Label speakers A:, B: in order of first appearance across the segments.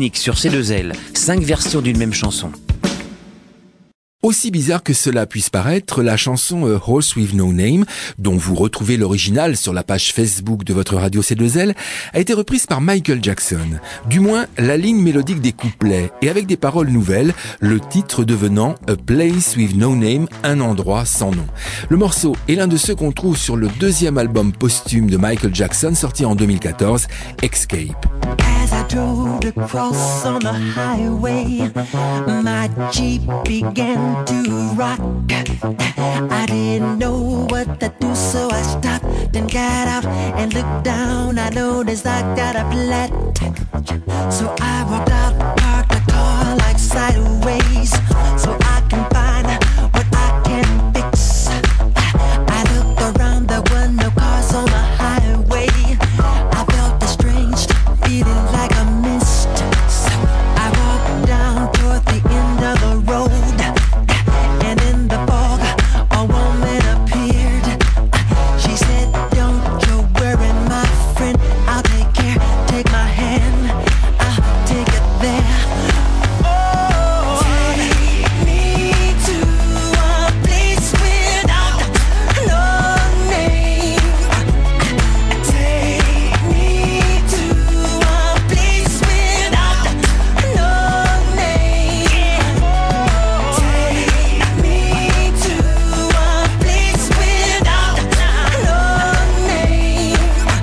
A: unique sur C2L, 5 versions d'une même chanson.
B: Aussi bizarre que cela puisse paraître, la chanson A Horse With No Name, dont vous retrouvez l'original sur la page Facebook de votre radio C2L, a été reprise par Michael Jackson. Du moins, la ligne mélodique des couplets, et avec des paroles nouvelles, le titre devenant A Place With No Name, un endroit sans nom. Le morceau est l'un de ceux qu'on trouve sur le deuxième album posthume de Michael Jackson, sorti en 2014, Escape.
C: As I drove across on the highway, my Jeep began to rock. I didn't know what to do, so I stopped and got out and looked down. I noticed I got a flat, so I walked out, parked the car like sideways, so I can find what I can fix. I looked around, there were no cars on the highway. I felt a strange feeling like a mist, so I walked down toward the end of the road, and in the fog a woman appeared. She said, "Don't you worry, my friend, I'll take care. Take my hand, I'll take it there." Oh, take me to a place without no name. Take me to a place without no name. Take me to a place without no name.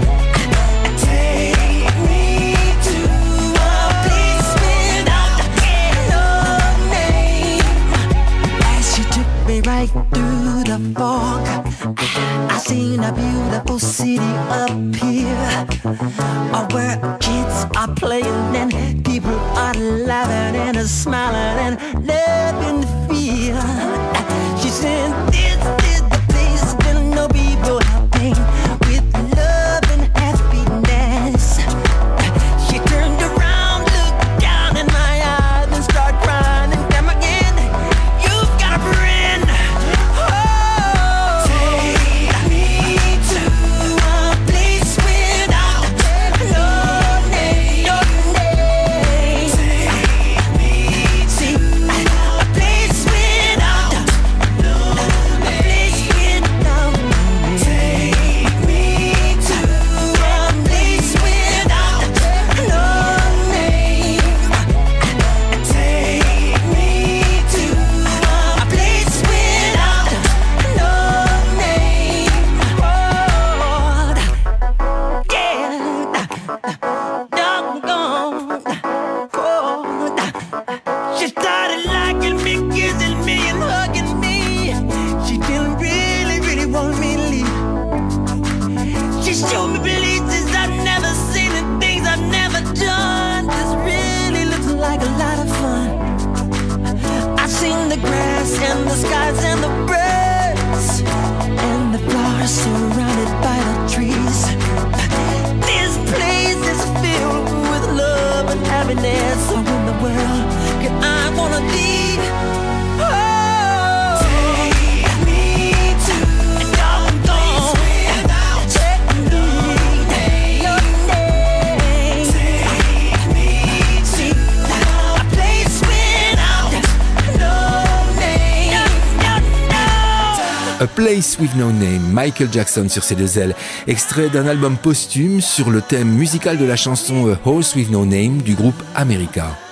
C: Take me to a place without no name. As she took me right through the fog, I seen a beautiful city up here, where kids are playing and people are laughing and smiling and loving the feel. She said, "This is the place where no people have pain, with love and happiness." She turned around, looked down in my eyes and started crying and come again. "You've got a friend." Oh, take me to a place without no name. No name. Take me to a place without no name. A place without no name. Take me to a place without no name. Take me to a place without no name. Oh, yeah, doggone. Oh, she started liking me, kissing me, and hugging me. She didn't really want me to leave. She showed me places I've never seen and things I've never done. This really looks like a lot of fun. I seen the grass and the skies and the birds and the flowers surrounded by the trees. This place is filled with love and happiness. So in the world can I wanna be? Oh, take me to a doggone take me no name. Take me to a place without no name. No.
B: A Place With No Name, Michael Jackson sur C2L, extrait d'un album posthume sur le thème musical de la chanson A Horse With No Name du groupe America.